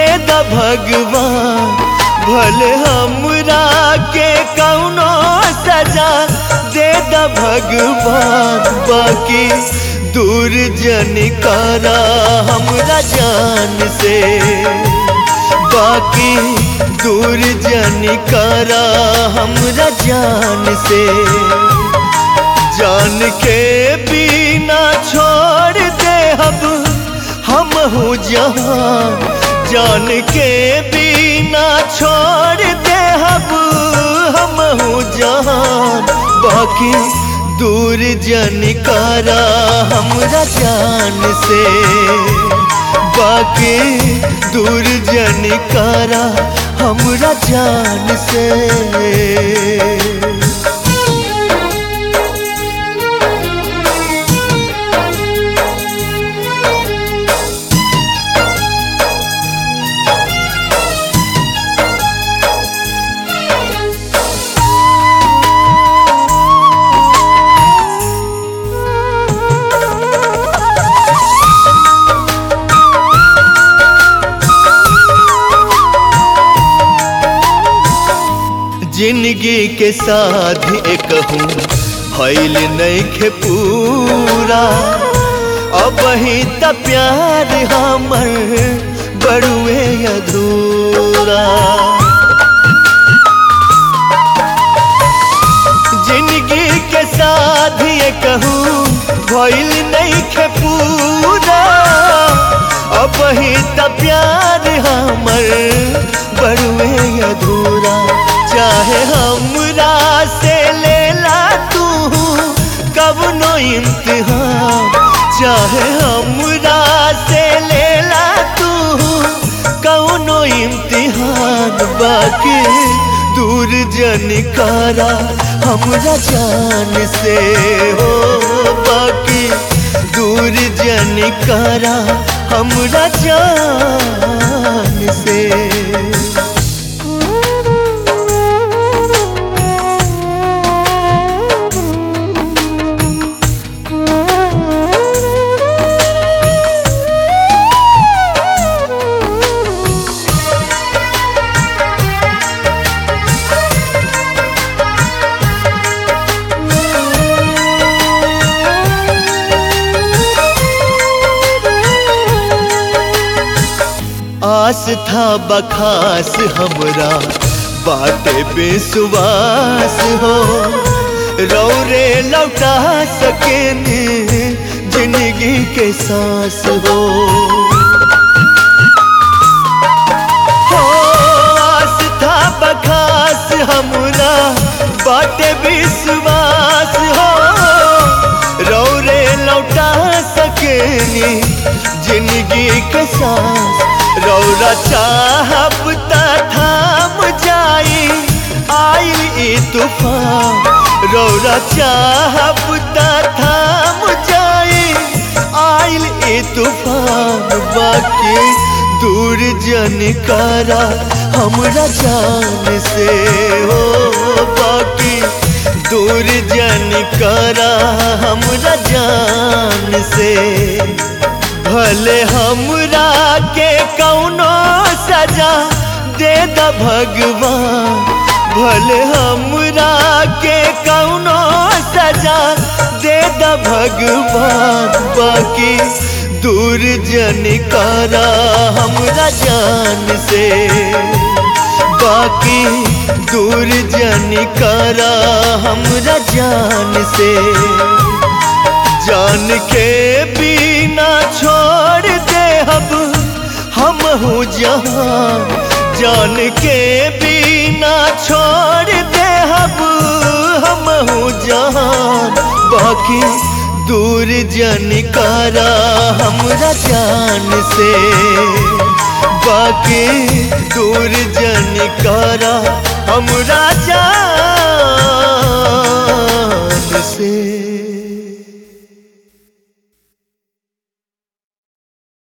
द भगवान, भले हमरा के कौनो सजा दे द भगवान। बाकी दूर जन करा हमरा जान से, बाकी दूर जन करा हमरा जान से। जान के बिना छोड़ दे अब हम हो जहां, जान के बिना छोड़ दे अब हम हो जहां। बाकी दूर जन करा हमरा जान से, बाकी दूर जन करा हमरा जान से। जिंदगी के साथ एक हूँ भइल नइखे पूरा, अब ही त प्यार हमर बड़ुए अधूरा। जिंदगी के साथ एक हूँ भइल नइखे पूरा, अब ही त प्यार हमर बड़ुए अधूरा। चाहे हमरा से लेला तू कवनो इम्तिहान, चाहे हमरा से लेला तू कवनो इम्तिहान। बाकी दूर जन करा हमरा जान से हो, बाकी दूर जन करा हमरा जान से। आस था बखास हमरा बाटे बेसुवास हो, रौरे लौटा सकेनी जिंदगी के सांस हो। आस था बखास हमरा बाटे बेसुवास हो, रौरे लौटा सकेनी जिंदगी के सांस। रौरा चाहब त थाम जाई आइल ई तूफान, रौरा चाहब त थाम जाई आइल ई तूफान। बाकी दूर जन करा हमरा जान से हो, बाकी दूर जन करा हमरा जान से। भले हमरा के कौनो सजा दे द भगवान, भले हमरा के कौनो सजा दे द भगवान। बाकी दूर जन करा हमरा जान से, बाकी दूर जन करा हमरा जान से। जान के बिना छोड़ दे अब हम हो जहां, जान के बिना छोड़ दे अब हम हो जहां। बाकी दूर जन करा हमरा जान से, बाकी दूर जन करा हमरा जान।